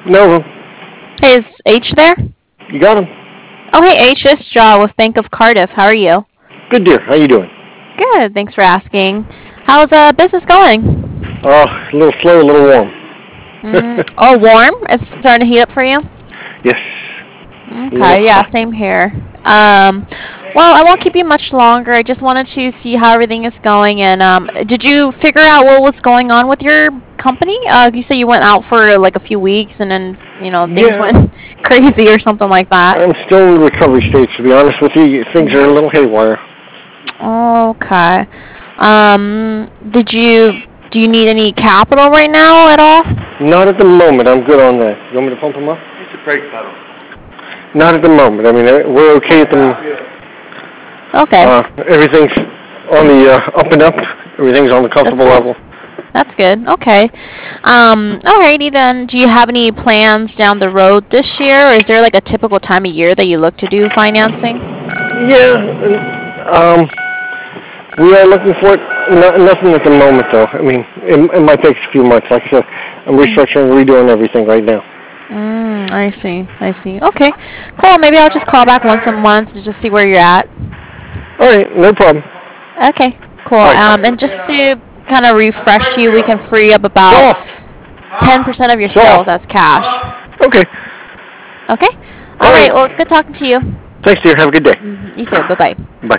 No, Hey, is H there? you got him. Oh, hey, H, it's Jaw with Bank of Cardiff. How are you? Good dear. How you doing? Good, thanks for asking. How's business going? A little slow, a little warm. Oh, warm? It's starting to heat up for you? Yes, a little Okay, yeah, hot. same here. Um, well, I won't keep you much longer. I just wanted to see how everything is going. And did you figure out what was going on with your company? You said you went out for like a few weeks, and then things Yeah, went crazy or something like that. I'm still in recovery stage. To be honest with you, things are a little haywire. Okay. Did you do you need any capital right now at all? Not at the moment. I'm good on that. You want me to pump them up? It's a brake pedal. Not at the moment. I mean, we're okay at the. Okay, Everything's on the up and up. Everything's on the that's comfortable good. level. That's good. Okay. Alrighty then. Do you have any plans down the road this year, or is there like a typical time of year that you look to do financing? Yeah. We are looking for it. Nothing at the moment, though. I mean, it might take a few months. Like I said, I'm restructuring, redoing everything right now. I see. I see. Okay. Cool. Maybe I'll just call back once a month to just see where you're at. All right, no problem. Okay. Cool. All And right. just to kind of refresh you, we can free up about Soft. 10% of your sales Soft. as cash. Okay. Okay. All All right. right. Well, good talking to you. Thanks, dear. Have a good day. You too. Bye bye. Bye.